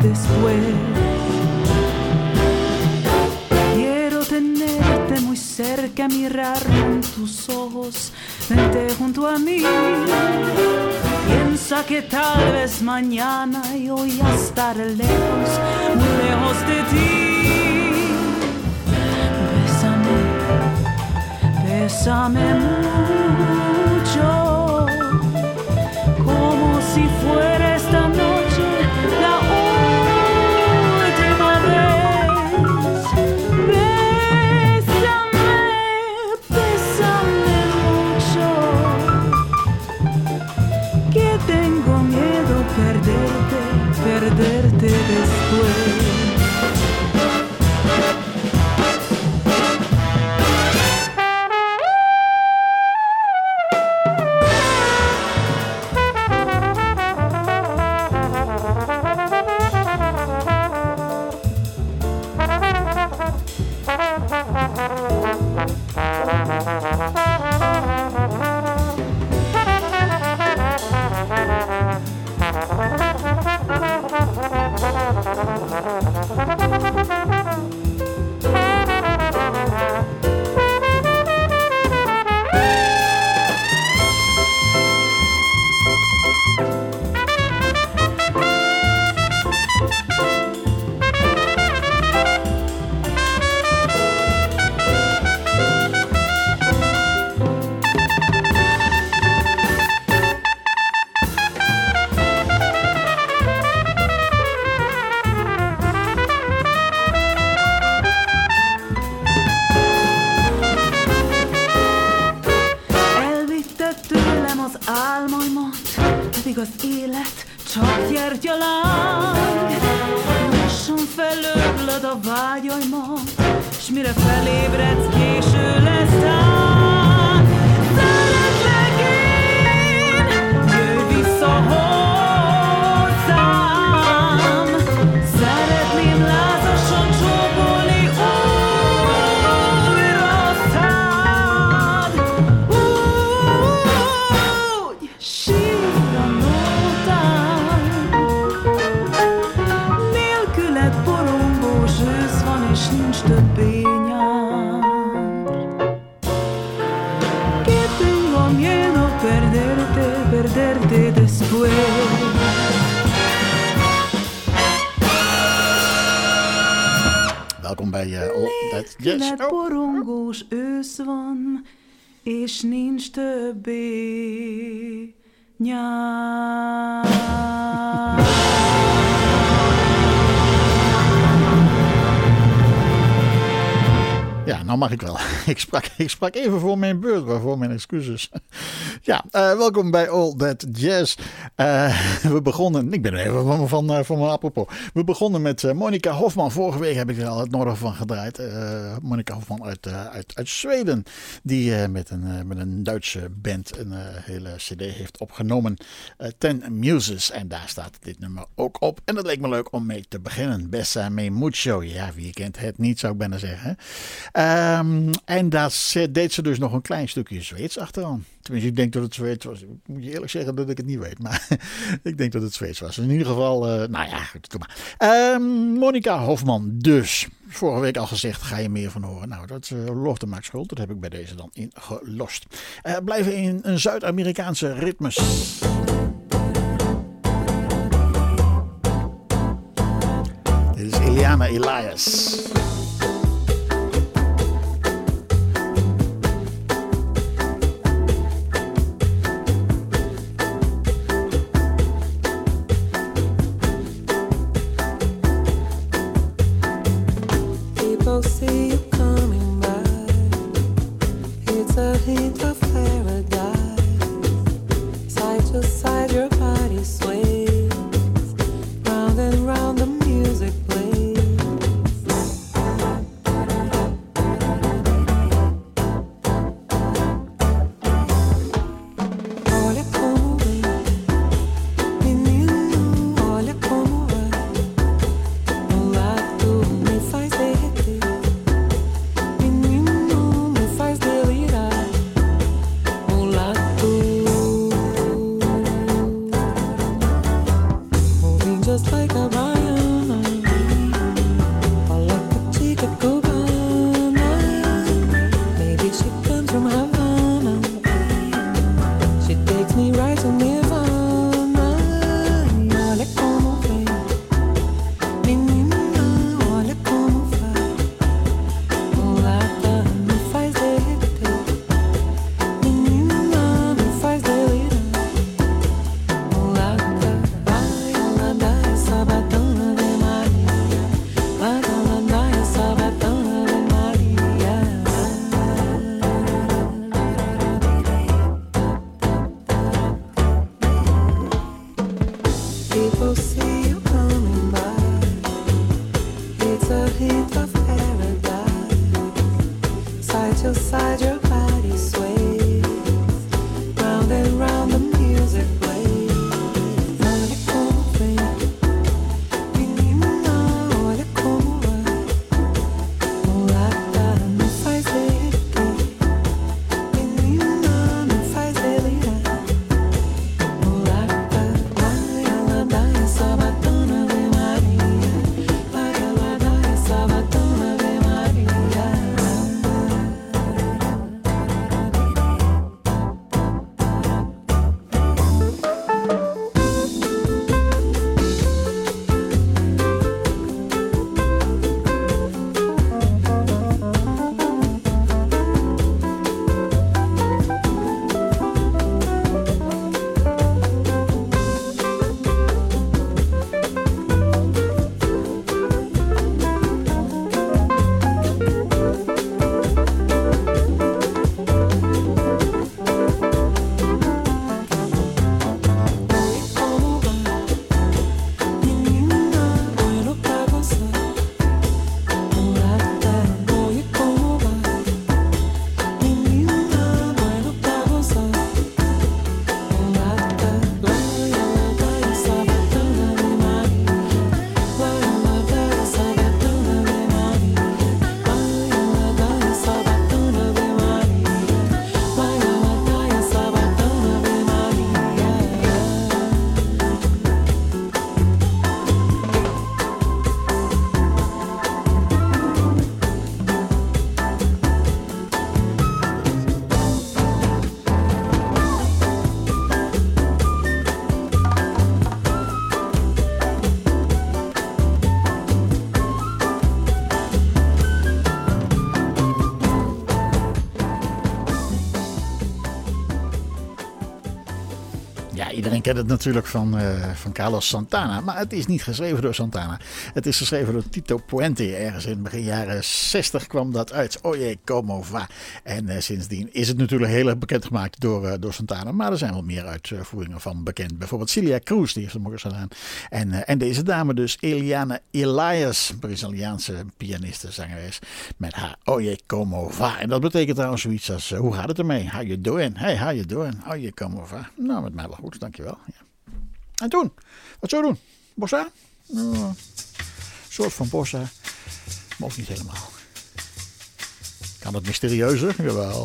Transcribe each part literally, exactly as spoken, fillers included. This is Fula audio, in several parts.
después. Quiero tenerte muy cerca, mirarme en tus ojos, vente junto a mí. Piensa que tal vez mañana yo voy a estar lejos, muy lejos de ti. Bésame, bésame mucho, como si fuera esta noche la última vez. Bésame, bésame mucho, que tengo miedo perderte, perderte después. az élet csak gyertyaláng, lassan felöblöd a vágyaimat, s mire felébredsz, késő lesz tán. Szeretlek én, jöjj vissza hozzám, szeretném lázasan csókolni újra szád. Úgy sír a nótán, nélküled borongós ősz van, és nincs többé nyár. Que tengo miedo perderte, perderte después. Welkom bij uh, All That Jazz. Nélküled borongós ősz van, és nincs többé nyár. Ja, nou mag ik wel. Ik sprak, ik sprak even voor mijn beurt, waarvoor mijn excuses. Ja, uh, welkom bij All That Jazz. Uh, we begonnen, ik ben er even van, van, uh, van mijn apropos. We begonnen met uh, Monica Hofman. Vorige week heb ik er al het noorden van gedraaid. Uh, Monica Hofman uit, uh, uit, uit Zweden. Die uh, met, een, uh, met een Duitse band een uh, hele cd heeft opgenomen. Uh, Ten Muses. En daar staat dit nummer ook op. En dat leek me leuk om mee te beginnen. Besame mucho. Ja, wie kent het niet, zou ik bijna zeggen. Um, en daar deed ze dus nog een klein stukje Zweeds achteraan. Tenminste, ik denk dat het Zweeds was. Ik moet je eerlijk zeggen dat ik het niet weet. Maar ik denk dat het Zweeds was. In ieder geval, uh, nou ja, doe maar. Um, Monica Hofman dus. Vorige week al gezegd, ga je meer van horen. Nou, dat uh, lofte maakt schuld. Dat heb ik bij deze dan ingelost. Uh, blijven in een Zuid-Amerikaanse ritmes. Dit is Eliana Elias. See you coming by. It's a hint of paradise. Side to side, your body sways. Round and round, the music plays. Olha como vem, menino, olha como vai. Um lado me faz derreter. Iedereen kent het natuurlijk van, uh, van Carlos Santana. Maar het is niet geschreven door Santana. Het is geschreven door Tito Puente. Ergens in begin jaren zestig kwam dat uit. Oye, como va. En uh, sindsdien is het natuurlijk heel erg bekend gemaakt door, uh, door Santana. Maar er zijn wel meer uitvoeringen van bekend. Bijvoorbeeld Celia Cruz, die heeft het nog eens gedaan. En, uh, en deze dame dus, Eliana Elias. Braziliaanse pianiste, zangeres. Met haar Oye, como va. En dat betekent trouwens zoiets als, uh, hoe gaat het ermee? How you doing? Hey, how you doing? Oye, como va. Nou, met mij wel goed, dankjewel. Ja. En toen, wat zou je doen? Bossa? Uh, een soort van bossa, maar ook niet helemaal. Kan het mysterieuzer? Jawel.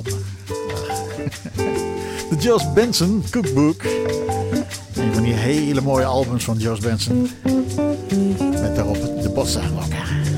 De Jos Benson Cookbook. Een van die hele mooie albums van Jos Benson. Met daarop de bossa nova.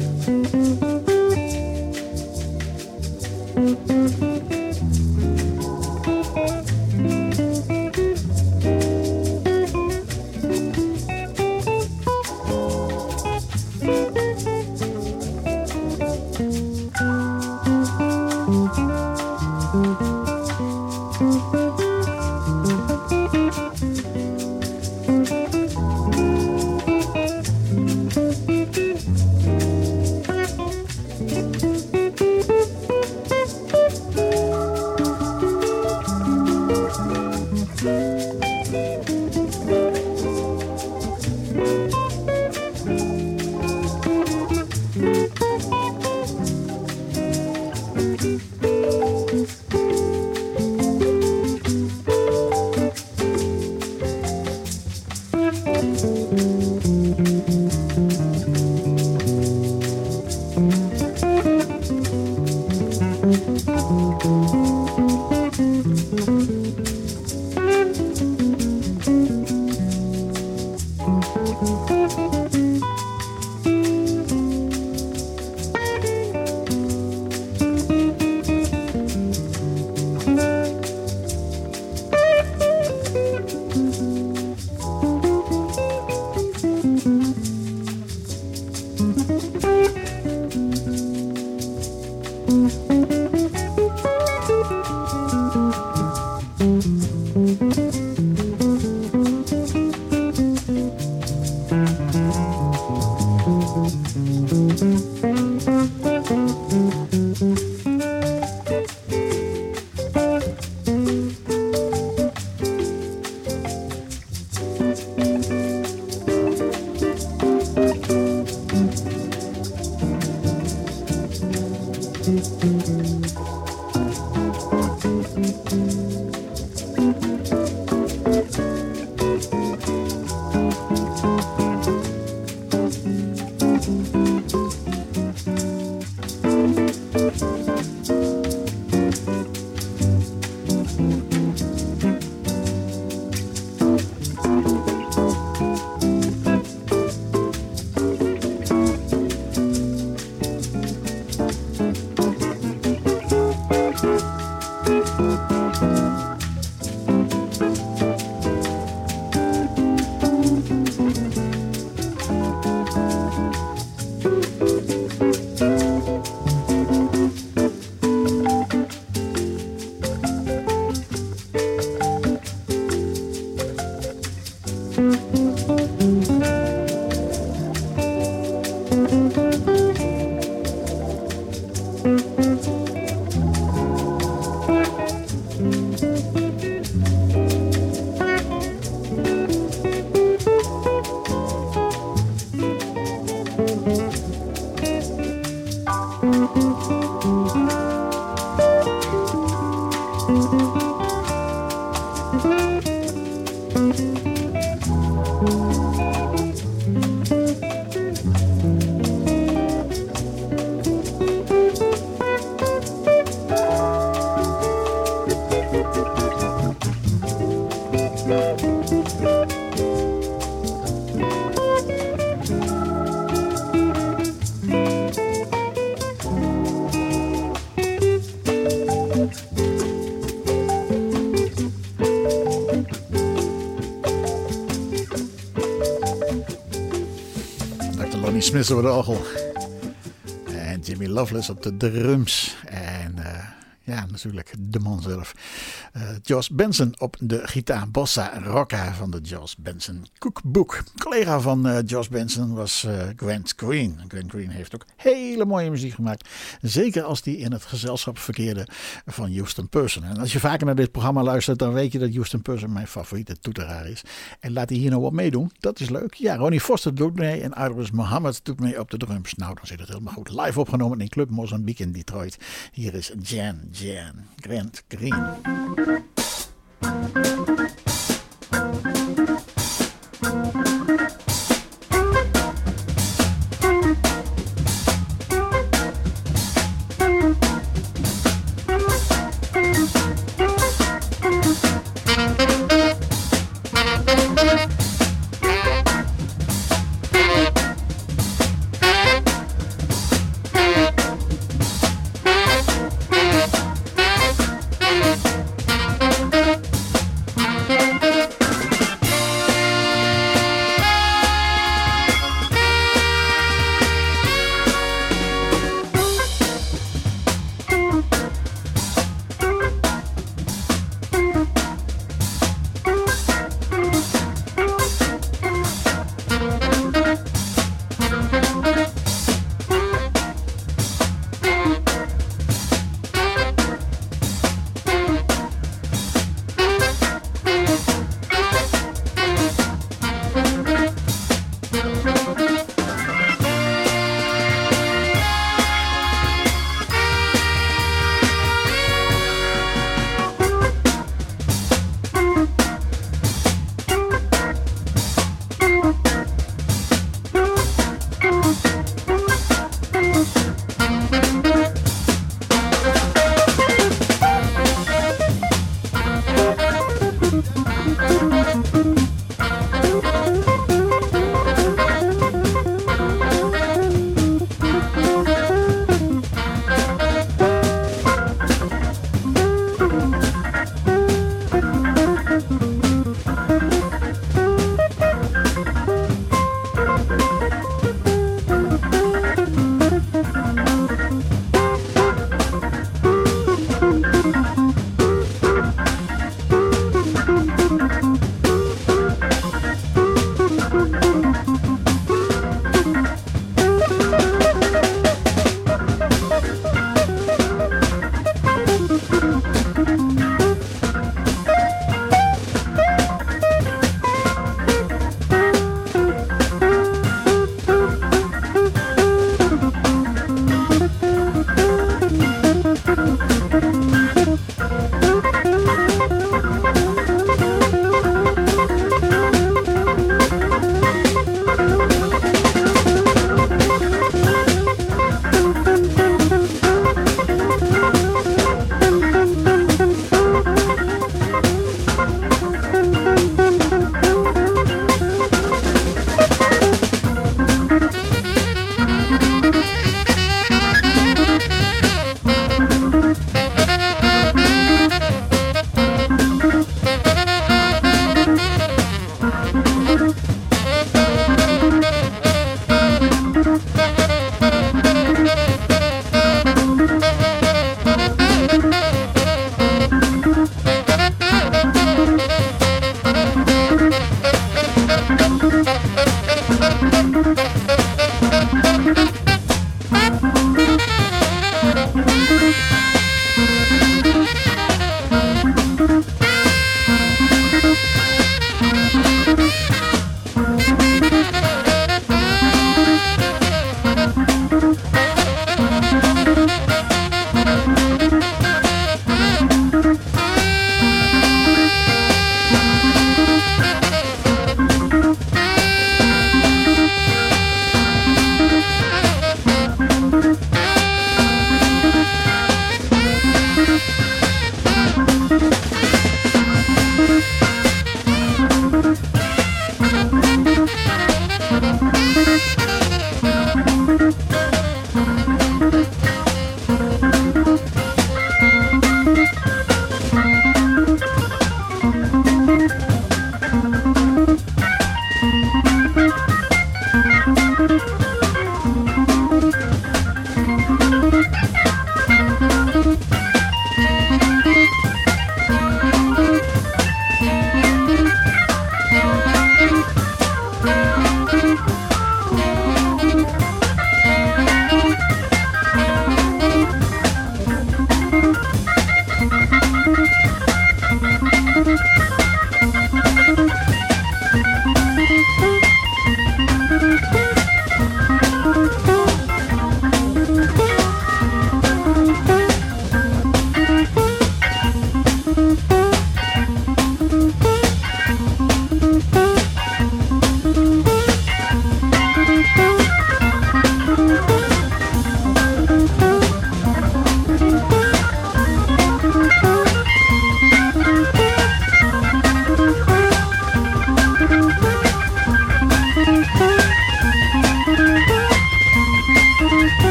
Smith op de orgel. En Jimmy Loveless op de drums. En uh, Ja, natuurlijk, de man zelf. Uh, Josh Benson op de gitaar. Bossa Rocca van de Josh Benson Cookbook. Collega van uh, Josh Benson was uh, Grant Green. Grant Green heeft ook hele mooie muziek gemaakt. Zeker als die in het gezelschap verkeerde van Houston Person. En als je vaker naar dit programma luistert, dan weet je dat Houston Person mijn favoriete toeteraar is. En laat hij hier nou wat meedoen. Dat is leuk. Ja, Ronnie Foster doet mee en Idris Muhammad doet mee op de drums. Nou, dan zit het helemaal goed. Live opgenomen in Club Mozambique in Detroit. Hier is Jan Jan Grant Green.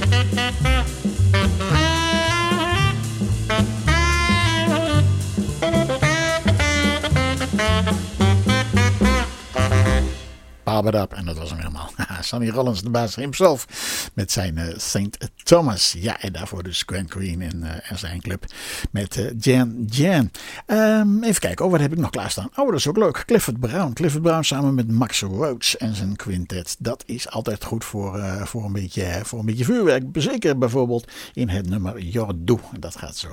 En dat was hem helemaal. Sonny Rollins, de baas himself, met zijn uh, Saint Thomas. Ja, en daarvoor dus Grant Green en, uh, en zijn club met uh, Jan Jan. Um, even kijken, oh, wat heb ik nog klaarstaan? Oh, dat is ook leuk. Clifford Brown. Clifford Brown samen met Max Roach en zijn quintet. Dat is altijd goed voor, uh, voor, een, beetje, voor een beetje vuurwerk. Zeker bijvoorbeeld in het nummer Jordo. Dat gaat zo.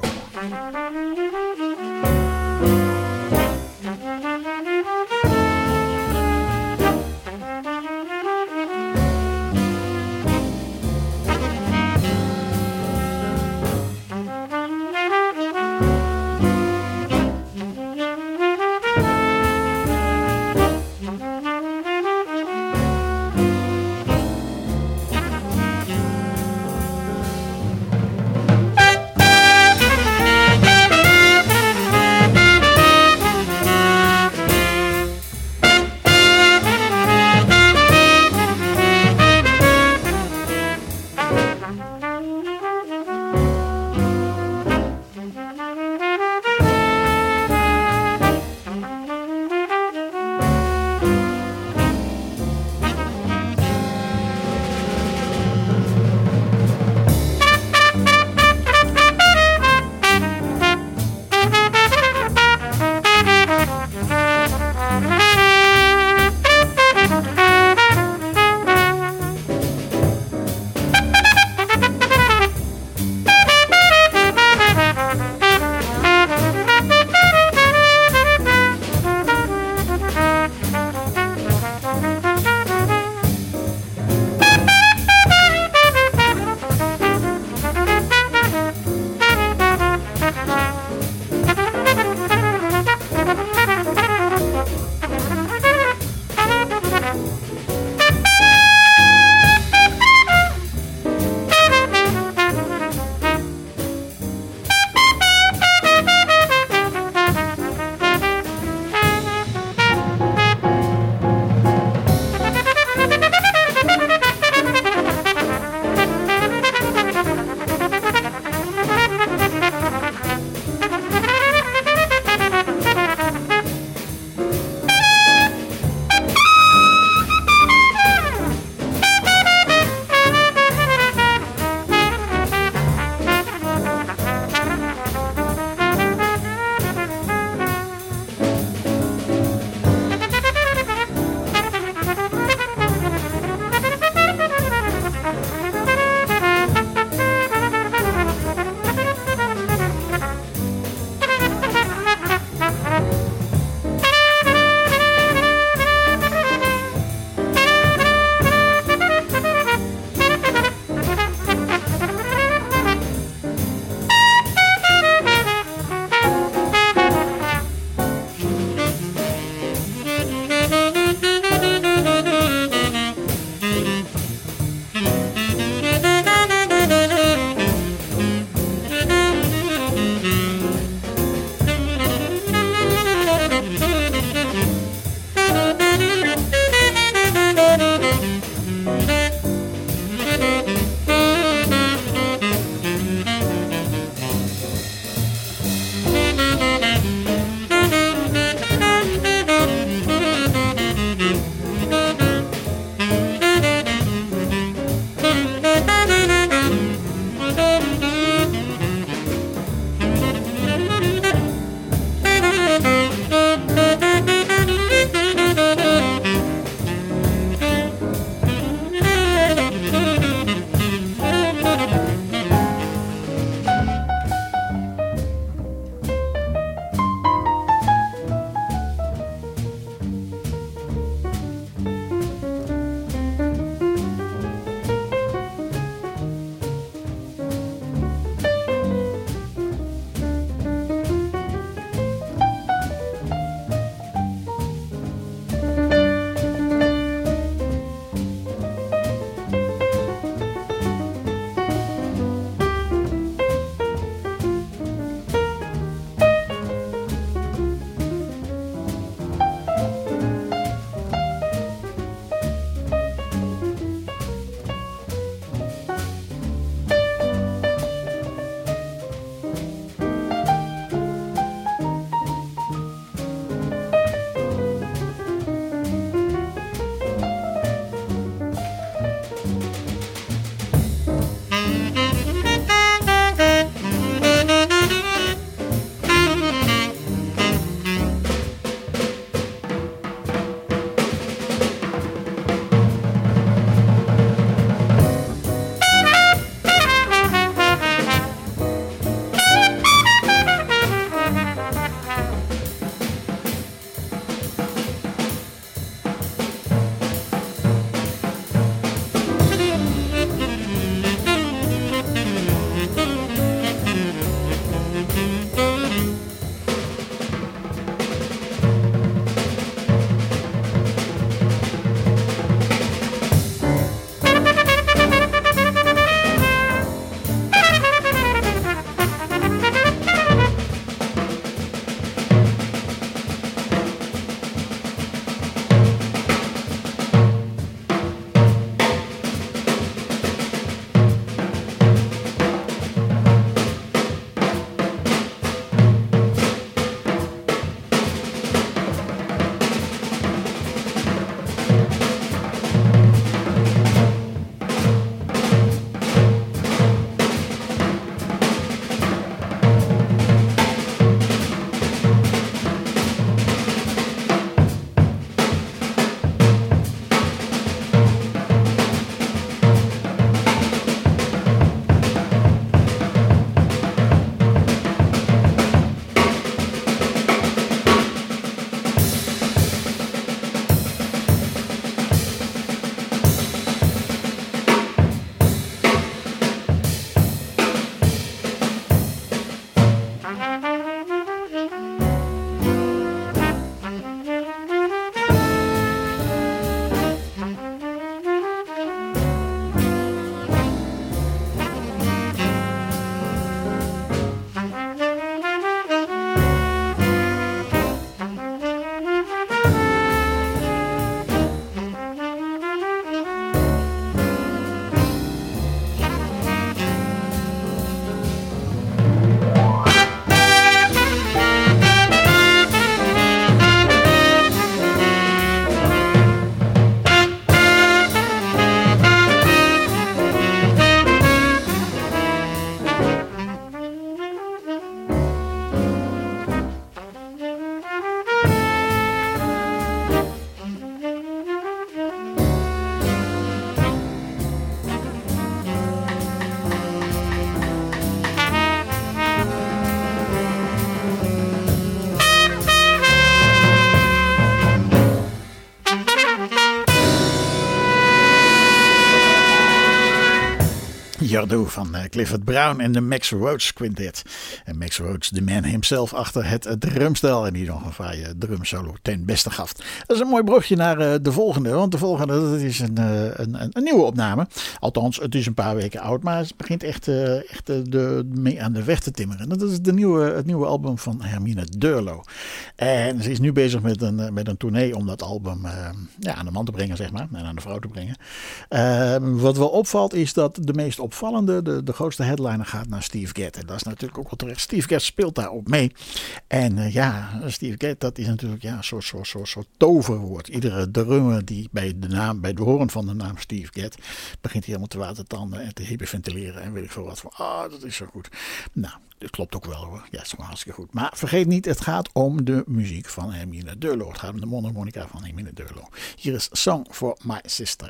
Didgeridoo van uh, Clifford Brown en de Max Roach Quintet. En Max Roach, de man himself achter het drumstel en die nog een fraaie drumsolo ten beste gaf. Dat is een mooi brugje naar uh, de volgende, want de volgende dat is een, uh, een, een, een nieuwe opname. Althans, het is een paar weken oud, maar het begint echt, uh, echt uh, de, mee aan de weg te timmeren. Dat is de nieuwe, het nieuwe album van Hermine Durlo. En ze is nu bezig met een, met een tournee om dat album uh, ja, aan de man te brengen, zeg maar, en aan de vrouw te brengen. Uh, wat wel opvalt is dat de meest opvallende, de, de grootste headliner gaat naar Steve Gadd. En dat is natuurlijk ook wel terecht. Steve Gadd speelt daar ook mee. En uh, ja, Steve Gadd, dat is natuurlijk ja, een soort, soort, soort, soort toverwoord. Iedere drummer die bij, de naam, bij het horen van de naam Steve Gadd begint helemaal te watertanden en te hyperventileren en weet ik veel wat van. Ah, oh, dat is zo goed. Nou, dat klopt ook wel hoor. Ja, dat is gewoon hartstikke goed. Maar vergeet niet, het gaat om de muziek van Hermine Durlo. Het gaat om de mondharmonica van Hermine Durlo. Hier is Song for My Sister.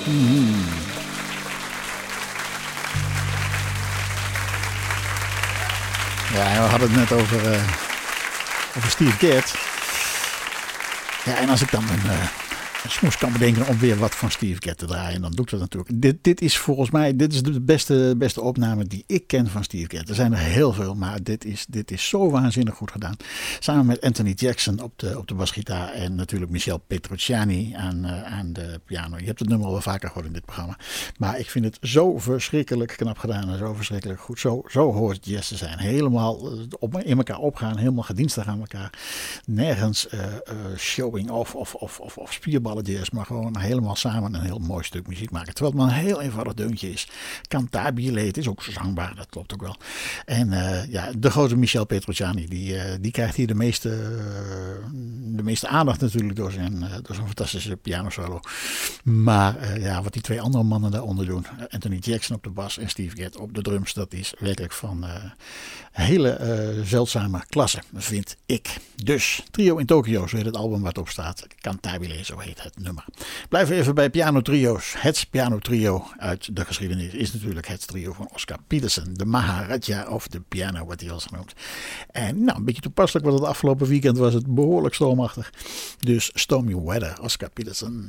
Hmm. Ja, we hadden het net over, uh, over Steve Gadd. Ja, en als ik dan een, uh, een smoes kan bedenken om weer wat van Steve Gadd te draaien, dan doe ik dat natuurlijk. Dit, dit is volgens mij dit is de beste, beste opname die ik ken van Steve Gadd. Er zijn er heel veel, maar dit is, dit is zo waanzinnig goed gedaan. Samen met Anthony Jackson op de, op de basgitaar en natuurlijk Michel Petrucciani aan, uh, aan de piano. Je hebt het nummer al wel vaker gehoord in dit programma. Maar ik vind het zo verschrikkelijk knap gedaan en zo verschrikkelijk goed. Zo, zo hoort jazz te zijn. Helemaal op, in elkaar opgaan, helemaal gedienstig aan elkaar. Nergens uh, uh, showing off of, of, of, of spierballen jazz, maar gewoon helemaal samen een heel mooi stuk muziek maken. Terwijl het maar een heel eenvoudig deuntje is. Cantabile, het is ook zangbaar, dat klopt ook wel. En uh, ja, de grote Michel Petrucciani, die, uh, die krijgt hier de meeste, uh, de meeste aandacht natuurlijk door zijn, uh, door zijn fantastische pianosolo. Maar uh, ja, wat die twee andere mannen daaronder doen, Anthony Jackson op de bas en Steve Gadd op de drums, dat is werkelijk van uh, hele uh, zeldzame klasse, vind ik. Dus, Trio in Tokio, zo heet het album wat op staat. Cantabile, zo heet het nummer. Blijf even bij piano trio's. Het piano trio uit de geschiedenis is natuurlijk het trio van Oscar Peterson. De Maharaja of de piano, wat hij al genoemd. En nou, een beetje toepasselijk, want het afgelopen weekend was het behoorlijk stormachtig. Dus Stormy Weather, Oscar Peterson.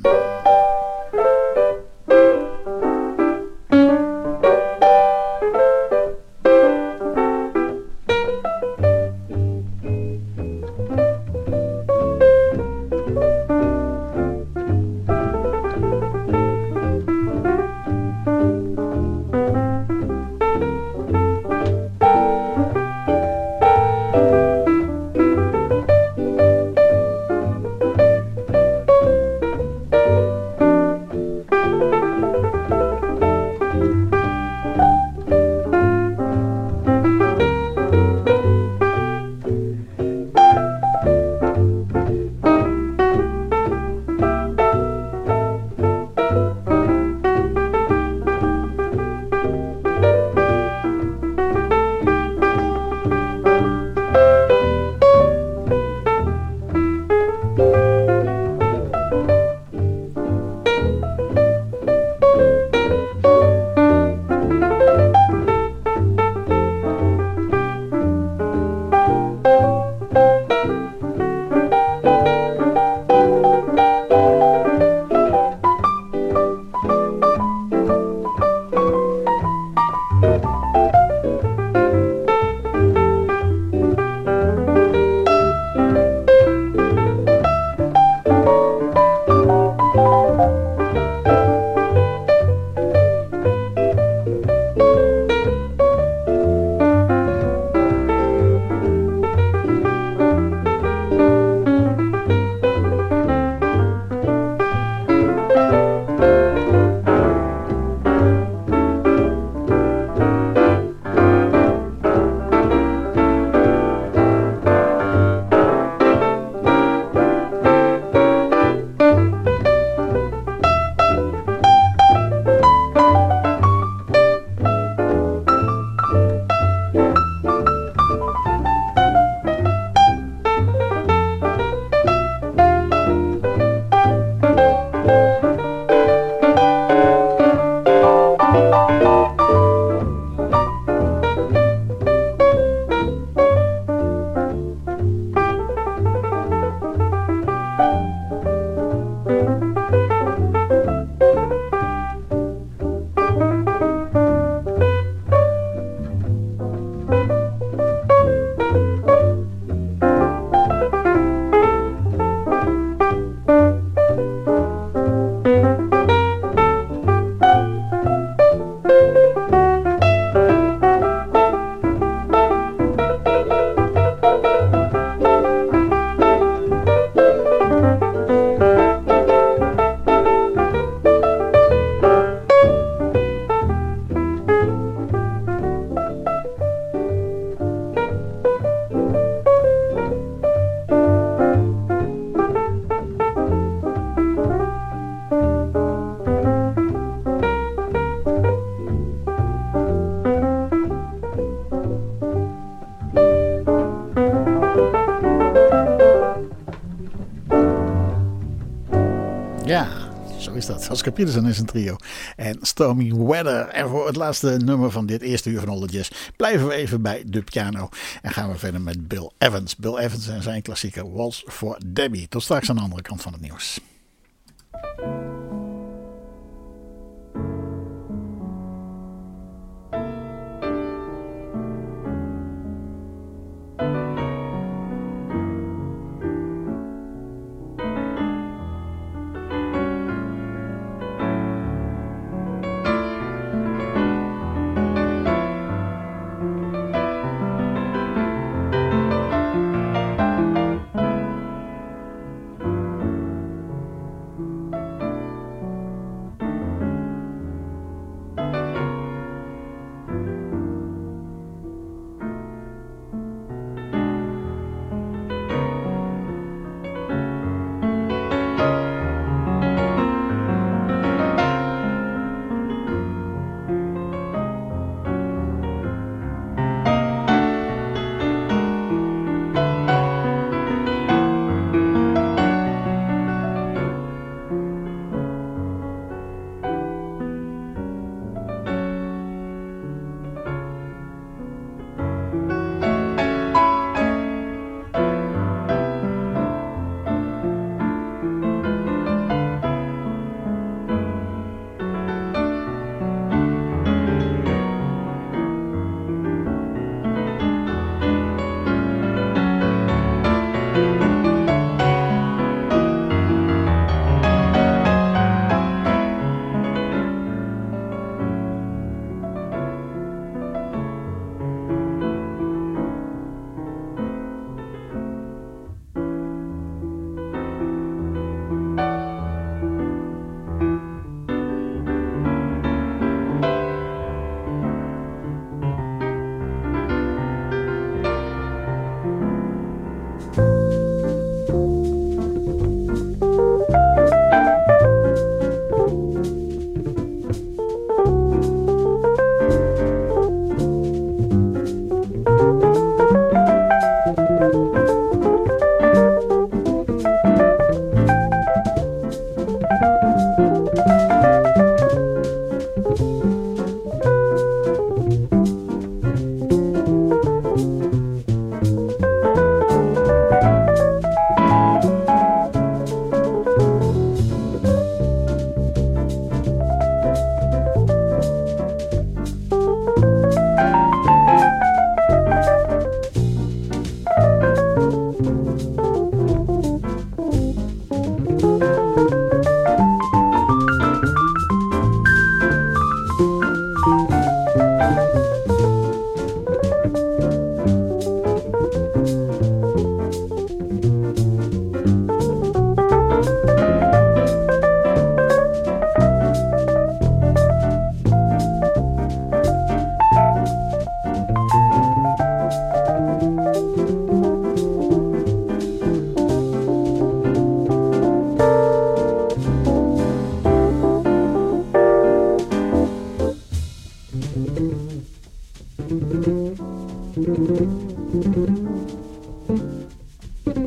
zo is dat. Oscar Peterson is een trio. En Stormy Weather. En voor het laatste nummer van dit eerste uur van All The Jazz blijven we even bij de piano. En gaan we verder met Bill Evans. Bill Evans en zijn klassieke Waltz for Debbie. Tot straks aan de andere kant van het nieuws.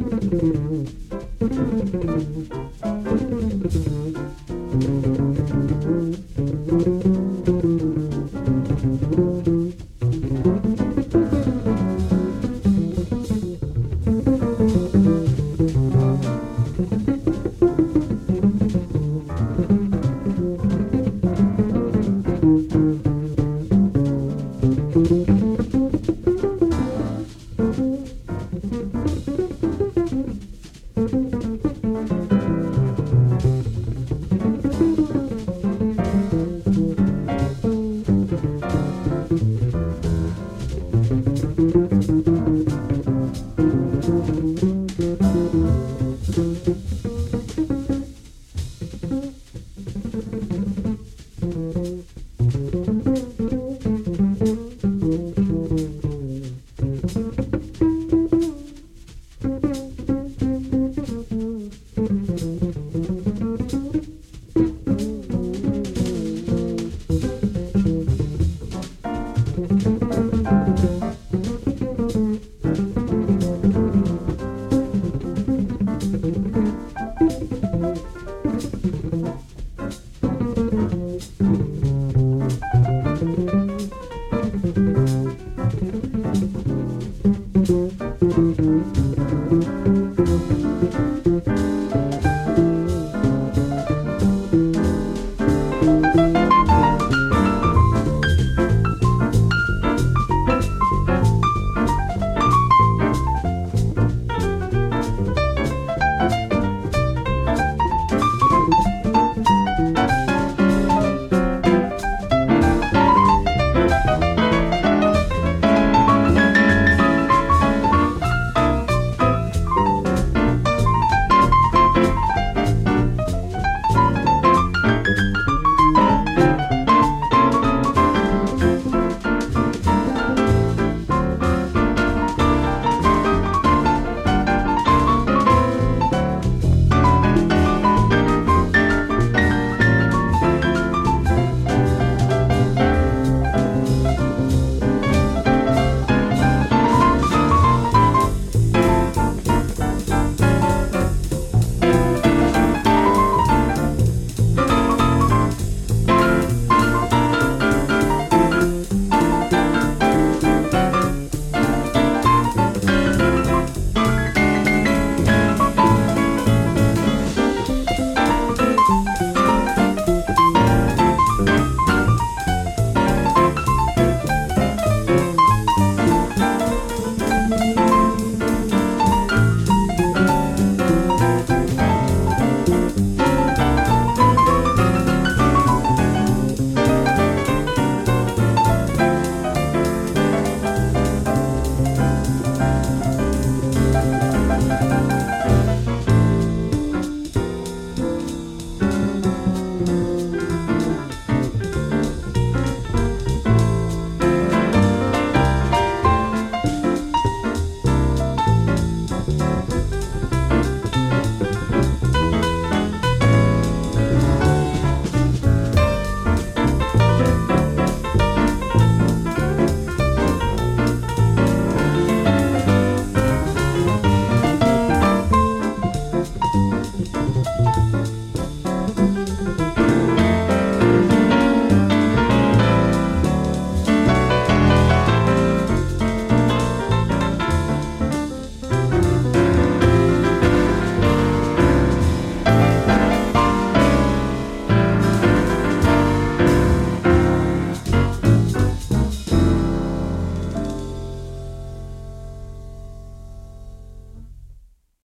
Thank you.